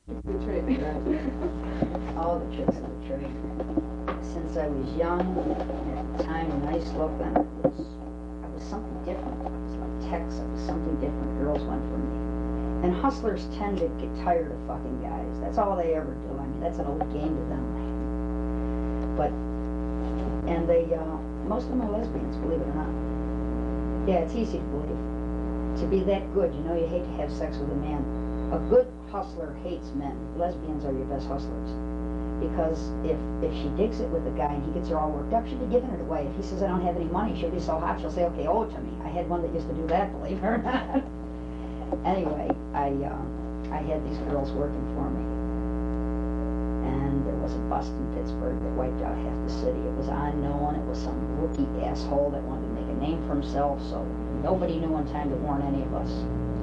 It's the trade. Right. All the tricks of the trade. Since I was young, at the time, nice looking, I was something different. It was like Tex, I was something different. Girls went for me. And hustlers tend to get tired of fucking guys. That's all they ever do. I mean, that's an old game to them. But, and they, most of them are lesbians, believe it or not. Yeah, it's easy to believe. To be that good, you know, you hate to have sex with a man. A good hustler hates men. Lesbians are your best hustlers. Because if she digs it with a guy and he gets her all worked up, she'll be giving it away. If he says, I don't have any money, she'll be so hot, she'll say, okay, owe it to me. I had one that used to do that, believe it or not. Anyway, I had these girls working for me. And there was a bust in Pittsburgh that wiped out half the city. It was unknown. It was some rookie asshole that wanted to make a name for himself, so nobody knew in time to warn any of us.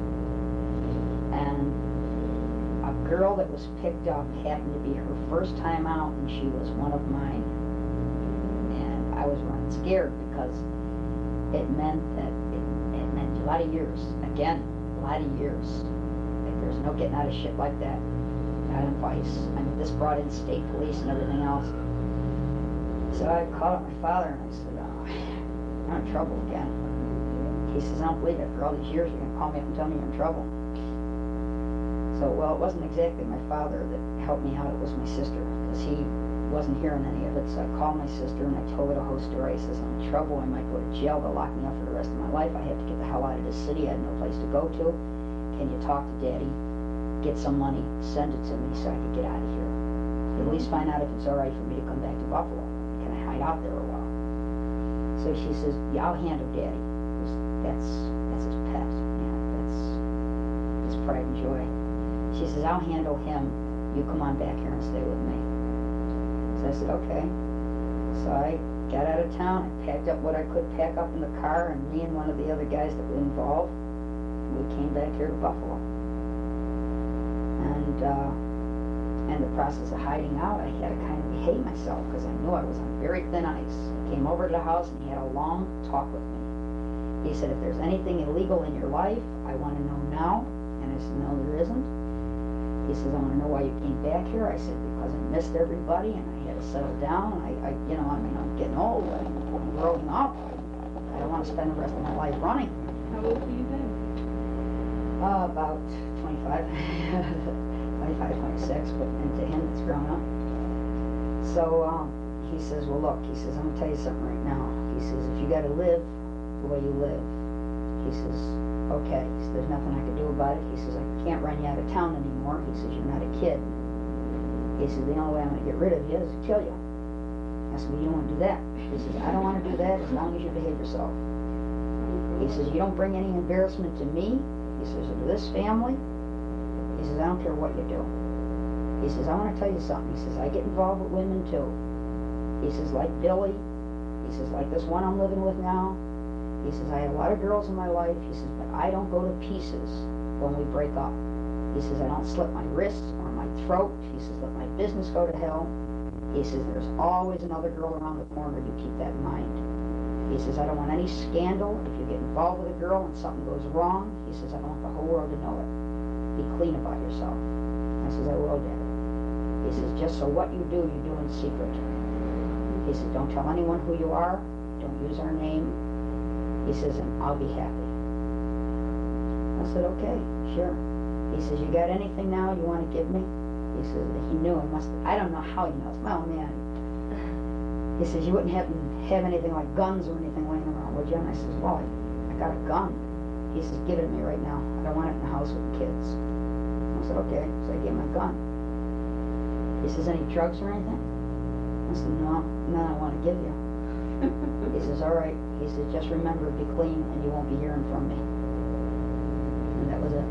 And a girl that was picked up happened to be her first time out, and she was one of mine. And I was running scared because it meant that it meant a lot of years. Again, a lot of years. Like, there's no getting out of shit like that. Not in Vice. I mean, this brought in state police and everything else. So I called up my father and I said, I'm in trouble again. He says, I don't believe it. For all these years, you're going to call me up and tell me you're in trouble. So, well, it wasn't exactly my father that helped me out. It was my sister, because he wasn't hearing any of it. So I called my sister and I told her the whole story. I says, I'm in trouble. I might go to jail. They'll lock me up for the rest of my life. I have to get the hell out of this city. I had no place to go to. Can you talk to Daddy? Get some money, send it to me so I can get out of here. At least find out if it's all right for me to come back to Buffalo. Can I hide out there a while? So she says, yeah, I'll handle Daddy. That's his pet. Yeah, that's his pride and joy. She says, I'll handle him. You come on back here and stay with me. So I said, okay. So I got out of town. I packed up what I could pack up in the car, and me and one of the other guys that were involved, we came back here to Buffalo. And the process of hiding out, I had to kind of behave myself because I knew I was on very thin ice. He came over to the house and he had a long talk with me. He said, if there's anything illegal in your life, I want to know now. And I said, no, there isn't. He says, I want to know why you came back here. I said, because I missed everybody and I had to settle down. I'm getting old. I'm growing up. I don't want to spend the rest of my life running. How old were you then? About 25. 25, 26, but to him it's grown up. So he says, well look, he says, I'm going to tell you something right now. He says, if you got to live the way you live, he says, okay. He says, there's nothing I can do about it. He says, I can't run you out of town anymore. He says, you're not a kid. He says, the only way I'm going to get rid of you is to kill you. I said, well, you don't want to do that. He says, I don't want to do that as long as you behave yourself. He says, you don't bring any embarrassment to me. He says, or to this family. He says, I don't care what you do. He says, I want to tell you something. He says, I get involved with women too. He says, like Billy. He says, like this one I'm living with now. He says, I have a lot of girls in my life. He says, but I don't go to pieces when we break up. He says, I don't slit my wrists or my throat. He says, let my business go to hell. He says, there's always another girl around the corner. You keep that in mind. He says, I don't want any scandal. If you get involved with a girl and something goes wrong, he says, I don't want the whole world to know it. Be clean about yourself. I says, I will, Daddy. He says, just so what you do in secret. He says, don't tell anyone who you are. Don't use our name. He says, and I'll be happy. I said, okay, sure. He says, you got anything now you want to give me? He says, he knew I must. I don't know how he knows. Well, man. He says, you wouldn't have anything like guns or anything laying around, would you? And I says, well, I got a gun. He says, give it to me right now. I don't want it in the house with the kids. I said, okay. So I gave him a gun. He says, any drugs or anything? I said, no, none I want to give you. He says, all right. He says, just remember, be clean and you won't be hearing from me. And that was it.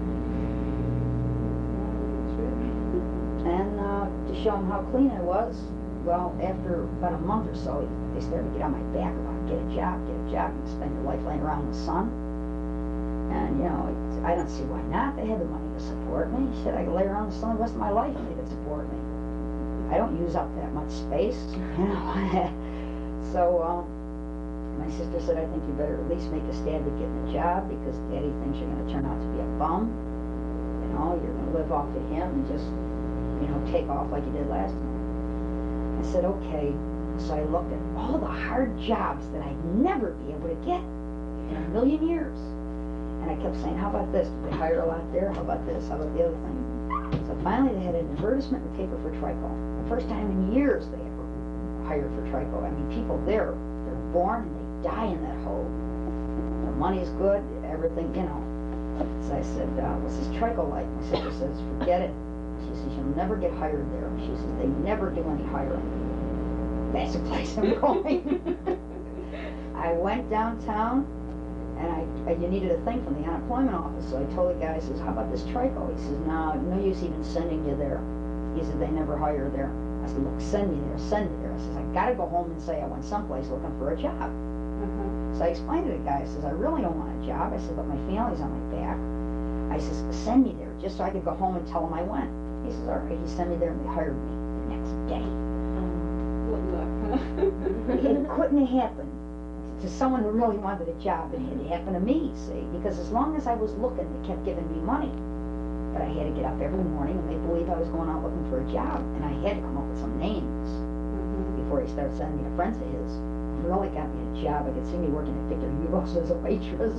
And to show him how clean I was, well, after about a month or so, they started to get on my back about get a job, and spend your life laying around in the sun. And, you know, I don't see why not. They had the money to support me. Shit, I could lay around in the sun the rest of my life and they could support me. I don't use up that much space, you know. So, my sister said, I think you better at least make a stab at getting a job because Daddy thinks you're going to turn out to be a bum. You know, you're going to live off of him and just take off like you did last time. I said, okay. So I looked at all the hard jobs that I'd never be able to get in a million years. And I kept saying, how about this? Do they hire a lot there? How about this? How about the other thing? So finally they had an advertisement in the paper for Trico. The first time in years they ever hired for Trico. I mean, people there, they're born and they die in that hole. The money's good, everything, you know. So I said, what's this Trico like? My sister says, forget it. She says, you'll never get hired there. She says, they never do any hiring. That's the place I'm going. I went downtown, and you needed a thing from the unemployment office, so I told the guy, I says, how about this Trico? He says, no use even sending you there. He said, they never hire there. I said, look, send me there, send me there. I says, I gotta go home and say I went someplace looking for a job. So I explained to the guy, I says, I really don't want a job. I said, but my family's on my back. I says, send me there, just so I could go home and tell him I went. He says, all right. He sent me there, and they hired me the next day. What luck, huh? It couldn't have happened to someone who really wanted a job. It had happened to me, see, because as long as I was looking, they kept giving me money. But I had to get up every morning, and they believed I was going out looking for a job, and I had to come up with some names before he started sending me to friends of his. He really got me a job. I could see me working at Victor Hugo's as a waitress.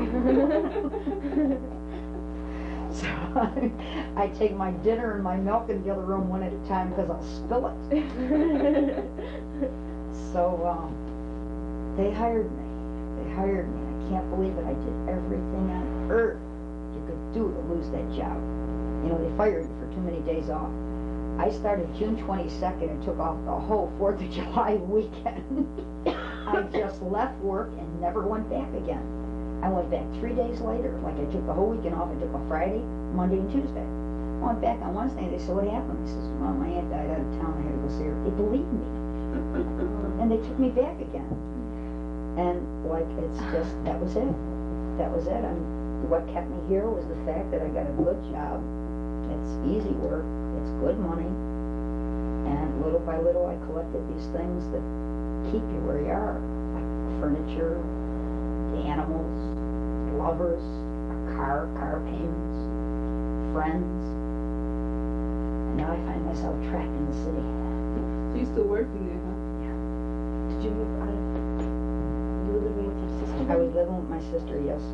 So I take my dinner and my milk in the other room one at a time because I'll spill it. So they hired me. They hired me. I can't believe it. I did everything on earth you could do to lose that job. You know, they fired you for too many days off. I started June 22nd and took off the whole 4th of July weekend. I just left work and never went back again. I went back 3 days later. Like, I took the whole weekend off. I took a Friday, Monday, and Tuesday. I went back on Wednesday, and they said, what happened? I says, well, my aunt died out of town. I had to go see her. They believed me. And they took me back again. And, like, it's just, that was it. That was it. And what kept me here was the fact that I got a good job. It's easy work. It's good money. And little by little, I collected these things that keep you where you are. Like furniture, the animals, lovers, a car payments, friends. And now I find myself trapped in the city. So you're still working there, huh? Yeah. Did you move out of... You were living with your sister? I was living with my sister, yes.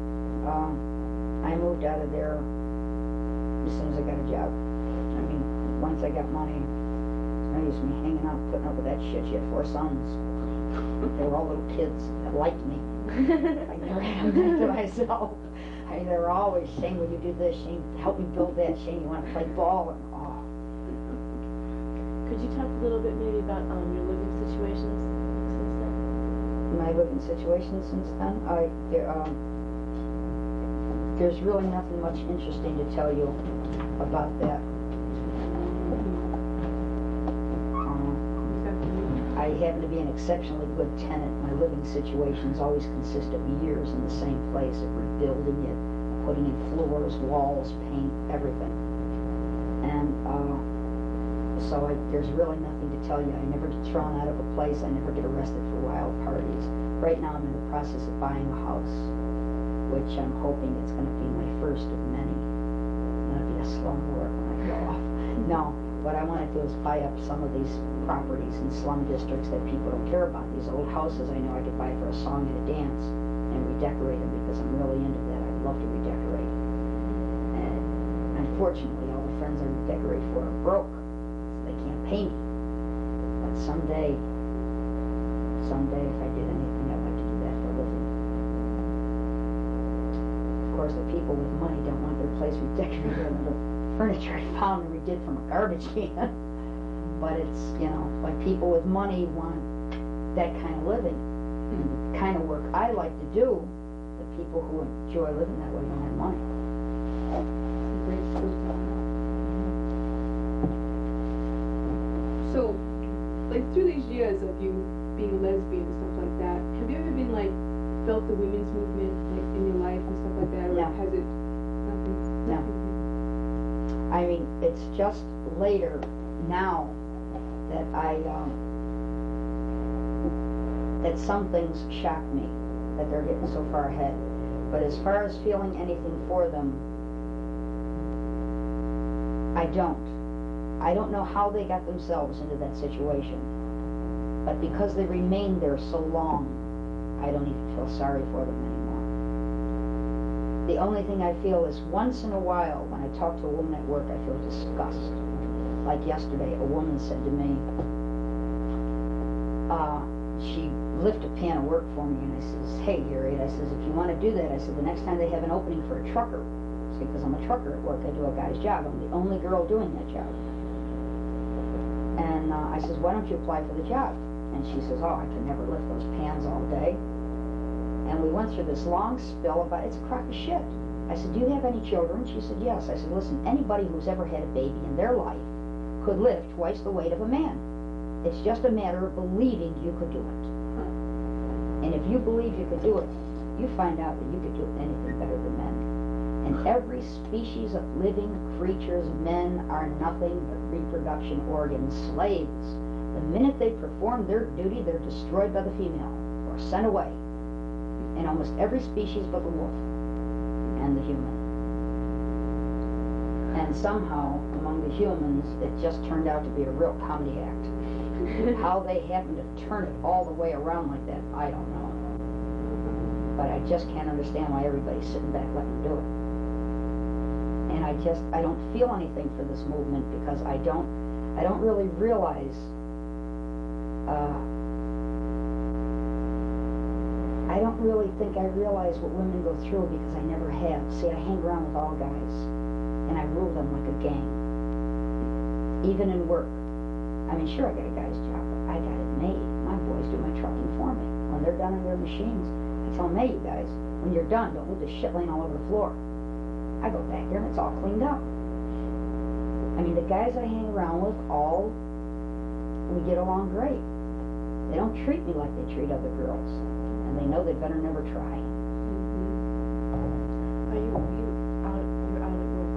I moved out of there as soon as I got a job. I mean, once I got money, I used to be hanging out, putting up with that shit. She had 4 sons. They were all little kids that liked me. I never had them to myself. I mean, they were always, Shane, will you do this? Shane, help me build that. Shane, you want to play ball? And, oh. Could you talk a little bit maybe about your living situations since then? My living situation since then? There's really nothing much interesting to tell you about that. I happen to be an exceptionally good tenant. My living situations always consist of years in the same place, of rebuilding it, putting in floors, walls, paint, everything. And so there's really nothing to tell you. I never get thrown out of a place. I never get arrested for wild parties. Right now I'm in the process of buying a house, which I'm hoping it's going to be my first of many. I'm going to be a slumlord when I go off. No, what I want to do is buy up some of these properties in slum districts that people don't care about. These old houses I know I could buy for a song and a dance and redecorate them because I'm really into that. I love to redecorate. And unfortunately, all the friends I redecorate for are broke, so they can't pay me. But someday if I did anything, I'd like to do that for a living. Of course, the people with money don't want their place redecorated with the furniture I found and redid from a garbage can. But it's, you know, like people with money want that kind of living. And the kind of work I like to do, the people who enjoy living that way don't have money. So, like, through these years of you being a lesbian and stuff like that, have you ever been, like, felt the women's movement, like, in your life and stuff like that? Or No. has it nothing? No. I mean, it's just later now that that some things shock me, that they're getting so far ahead. But as far as feeling anything for them, I don't. I don't know how they got themselves into that situation, but because they remained there so long, I don't even feel sorry for them anymore. The only thing I feel is once in a while, when I talk to a woman at work, I feel disgust. Like yesterday, a woman said to me, she lifted a pan of work for me, and I says, hey, Harriet, I says, if you want to do that, I said, the next time they have an opening for a trucker, because I'm a trucker at work, I do a guy's job, I'm the only girl doing that job. And I says, why don't you apply for the job? And she says, oh, I can never lift those pans all day. And we went through this long spill about, it's a crock of shit. I said, do you have any children? She said, yes. I said, listen, anybody who's ever had a baby in their life could lift twice the weight of a man. It's just a matter of believing you could do it. And if you believe you could do it, you find out that you could do anything better than men. And every species of living creatures, men are nothing but reproduction organ slaves. The minute they perform their duty, they're destroyed by the female or sent away. In almost every species but the wolf and the human. And somehow, among the humans, it just turned out to be a real comedy act. How they happen to turn it all the way around like that, I don't know. But I just can't understand why everybody's sitting back letting them do it. And I don't feel anything for this movement because I don't really realize, I don't really think I realize what women go through because I never have. See, I hang around with all guys, and I rule them like a gang. Even in work. I mean, sure, I got a guy's job, but I got it made. My boys do my trucking for me. When they're done in their machines, I tell them, hey, you guys, when you're done, don't leave the shit laying all over the floor. I go back there and it's all cleaned up. I mean, the guys I hang around with, we get along great. They don't treat me like they treat other girls. And they know they better never try. Are you out at work?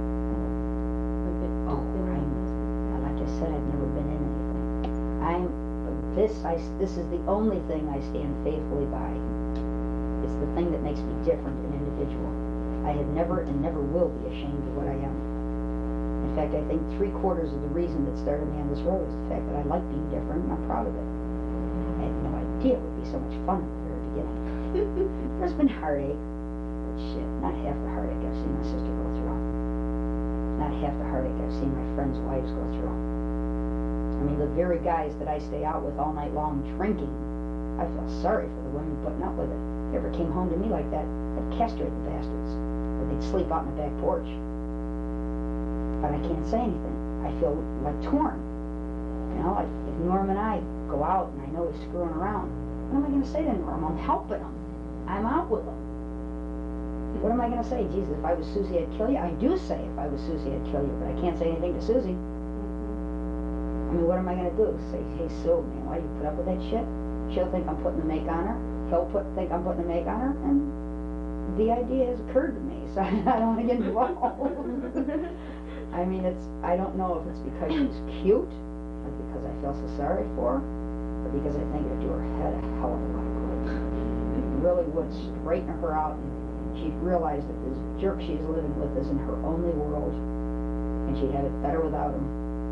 Like I said, I've never been in anything. This is the only thing I stand faithfully by. It's the thing that makes me different and individual. I have never and never will be ashamed of what I am. In fact, I think 3/4 of the reason that started me on this road is the fact that I like being different and I'm proud of it. I had no idea it would be so much fun at the very beginning. There's been heartache, but shit, not half the heartache I've seen my sister go through. Not half the heartache I've seen my friends' wives go through. I mean, the very guys that I stay out with all night long drinking, I feel sorry for the women putting up with it. If they ever came home to me like that, I'd castrate the bastards. Or they'd sleep out in the back porch. But I can't say anything. I feel like torn. You know, like if Norm and I go out and I know he's screwing around, what am I going to say to Norm? I'm helping him. I'm out with him. What am I going to say? Jesus, if I was Susie, I'd kill you? I do say if I was Susie, I'd kill you, but I can't say anything to Susie. I mean, what am I going to do? Say, hey, Sue, man, why do you put up with that shit? She'll think I'm putting the make on her. He'll think I'm putting the make on her, and the idea has occurred to me, so I don't want to get involved. I mean, I don't know if it's because she's cute, or because I feel so sorry for her, or because I think it'd do her head a hell of a lot of good. It really would straighten her out, and she'd realize that this jerk she's living with is in her only world, and she'd have it better without him.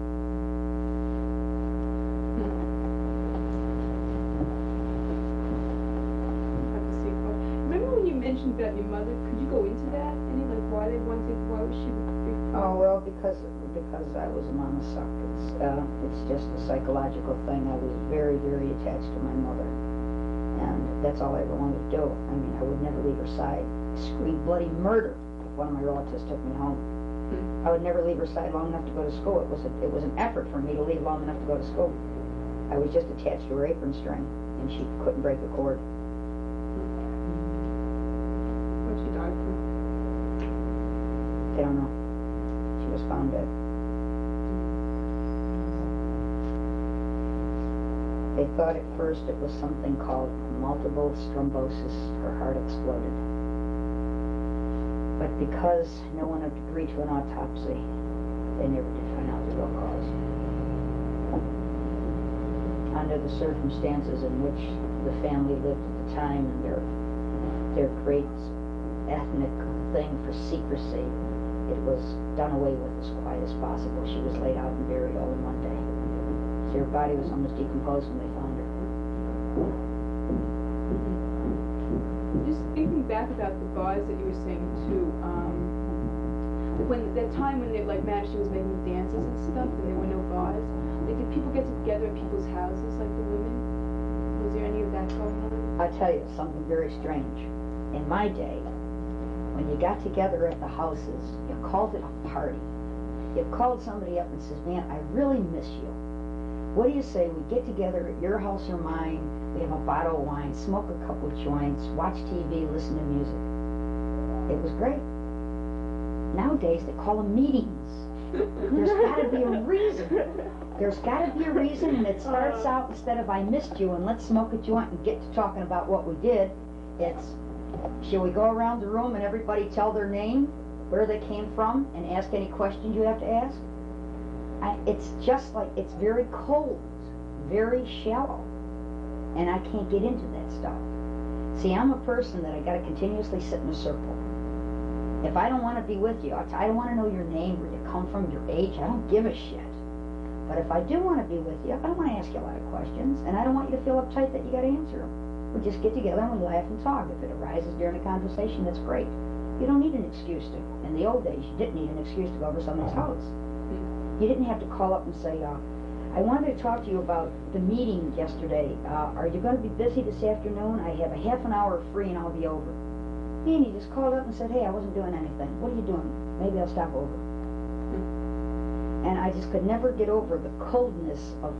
Mentioned about your mother. Could you go into that? Any, like, why was she? Oh, well, because I was a mama suck. It's just a psychological thing. I was very, very attached to my mother, and that's all I ever wanted to do. I mean, I would never leave her side. I screamed bloody murder if one of my relatives took me home. I would never leave her side long enough to go to school. It was an effort for me to leave long enough to go to school. I was just attached to her apron string, and she couldn't break the cord. She died from? They don't know. She was found dead. They thought at first it was something called multiple thrombosis. Her heart exploded. But because no one would agree to an autopsy, they never did find out the real cause. Under the circumstances in which the family lived at the time and their great ethnic thing for secrecy, it was done away with as quiet as possible. She was laid out and buried all in one day. So her body was almost decomposed when they found her. Just thinking back about the bars that you were saying too, when that time when they like Madison was making dances and stuff, and there were no bars, like did people get together in people's houses like the women? Was there any of that going on? I'll tell you something very strange. In my day, when you got together at the houses, you called it a party. You called somebody up and says, man, I really miss you. What do you say we get together at your house or mine, we have a bottle of wine, smoke a couple joints, watch TV, listen to music. It was great. Nowadays, they call them meetings. There's got to be a reason. There's got to be a reason, and it starts out, instead of I missed you and let's smoke a joint and get to talking about what we did, it's, shall we go around the room and everybody tell their name, where they came from, and ask any questions you have to ask? It's just like, it's very cold, very shallow, and I can't get into that stuff. See, I'm a person that I got to continuously sit in a circle. If I don't want to be with you, I don't want to know your name, where you come from, your age, I don't give a shit. But if I do want to be with you, I don't want to ask you a lot of questions, and I don't want you to feel uptight that you got to answer them. We just get together and we laugh and talk. If it arises during a conversation, that's great. You don't need an excuse to. In the old days, you didn't need an excuse to go over someone's house. You didn't have to call up and say, I wanted to talk to you about the meeting yesterday. Are you going to be busy this afternoon? I have a half an hour free and I'll be over. And you just called up and said, hey, I wasn't doing anything. What are you doing? Maybe I'll stop over. And I just could never get over the coldness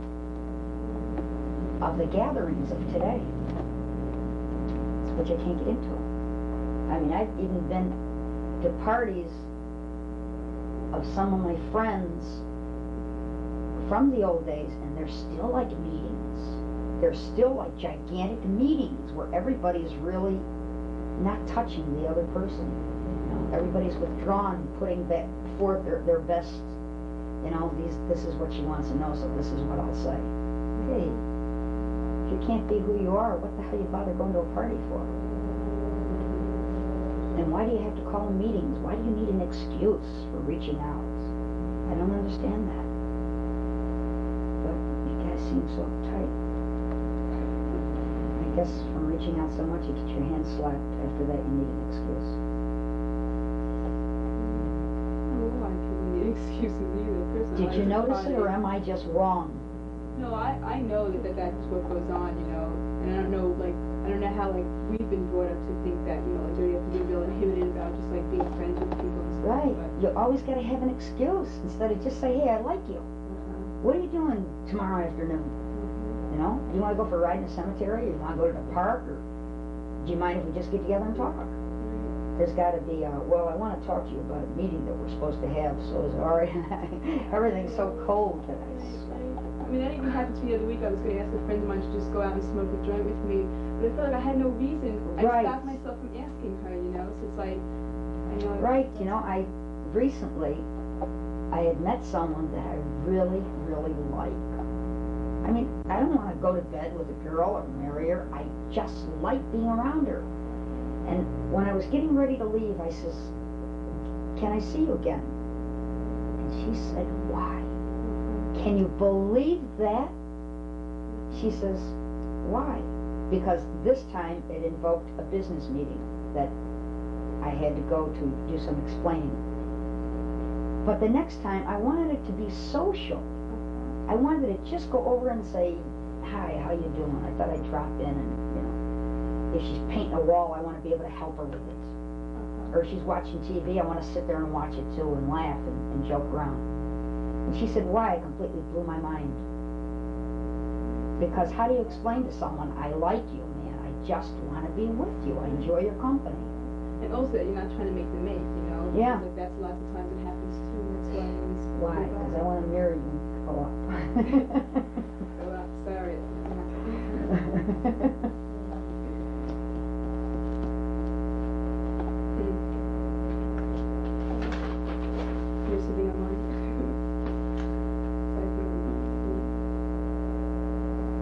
of the gatherings of today, which I can't get into. I mean, I've even been to parties of some of my friends from the old days, and they're still like meetings. They're still like gigantic meetings where everybody's really not touching the other person. You know, everybody's withdrawn, putting forth their best. You know, this is what she wants to know, so this is what I'll say. Hey, if you can't be who you are, what the hell you bother going to a party for? And why do you have to call meetings? Why do you need an excuse for reaching out? I don't understand that. But you guys seem so uptight. I guess from reaching out so much, you get your hand slapped. After that, you need an excuse. I don't need excuses either. Did you notice it, or am I just wrong? No, I know that that's what goes on, you know, and I don't know, like, I don't know how, like, we've been brought up to think that, you know, like, you have to be real inhibited about just, like, being friends with people and stuff. Right. But You always got to have an excuse instead of just say, hey, I like you. What are you doing tomorrow afternoon? You know, you want to go for a ride in the cemetery, or you want to go to the park, or do you mind if we just get together and talk? There's got to be well, I want to talk to you about a meeting that we're supposed to have, so it's all right. Everything's so cold today. I mean, that even happened to me the other week. I was going to ask a friend of mine to just go out and smoke a joint with me, but I felt like I had no reason. Right. I stopped myself from asking her, you know, so it's like, I know. Right, you know, I had met someone that I really, really like. I mean, I don't want to go to bed with a girl or marry her. I just like being around her. And when I was getting ready to leave, I says, can I see you again? And she said, why? Can you believe that? She says, why? Because this time it invoked a business meeting that I had to go to do some explaining. But the next time, I wanted it to be social. I wanted to just go over and say, hi, how you doing? I thought I'd drop in and, you know, if she's painting a wall, I want to be able to help her with it. Or if she's watching TV, I want to sit there and watch it too and laugh and joke around. And she said, why? It completely blew my mind. Because how do you explain to someone, I like you, man, I just want to be with you, I enjoy your company. And also that you're not trying to make them mate, you know? Yeah. Like that's lots of times it happens too. That's why I always Why? Because I want to marry you and go up. go out, sorry. You're sitting online.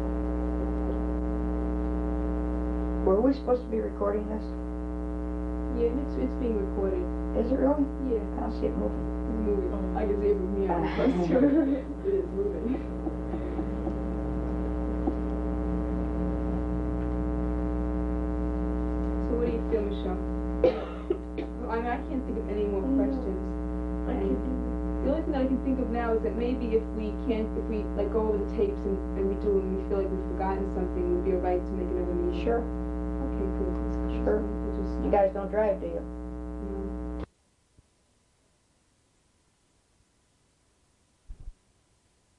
Were we supposed to be recording this? Yeah, and it's being recorded. Is it really? Yeah. I don't see it moving. It's moving. I can see it from me on the bus too. It is moving. So what do you feel, Michelle? I mean, I can't think of any more questions. I And the only thing that I can think of now is that maybe if we like go over the tapes and redo them and we feel like we've forgotten something, it would be alright to make another meeting. Sure. Okay, cool. Sure. We'll just, You guys don't drive, do you?